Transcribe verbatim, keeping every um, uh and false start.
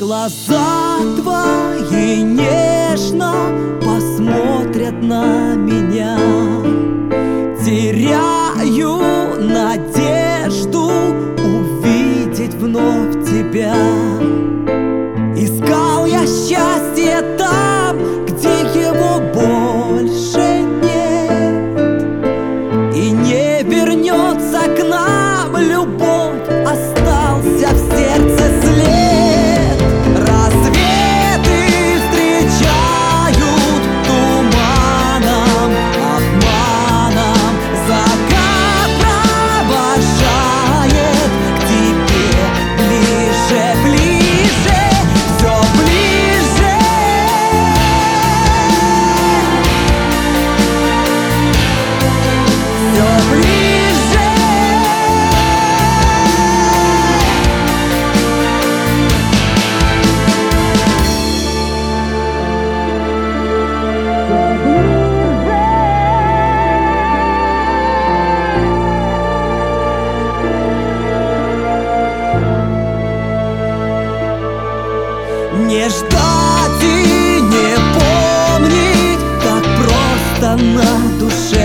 Глаза твои нежно посмотрят на меня. Теряю надежду увидеть вновь тебя. Искал я счастье там, где его больше нет, и не вернется к нам любовь, остался в сердце след. Рассветы встречают туманом, обманом, закат провожает к тебе ближе, ближе, все ближе. Все ближе. Не ждать и не помнить, как просто на душе.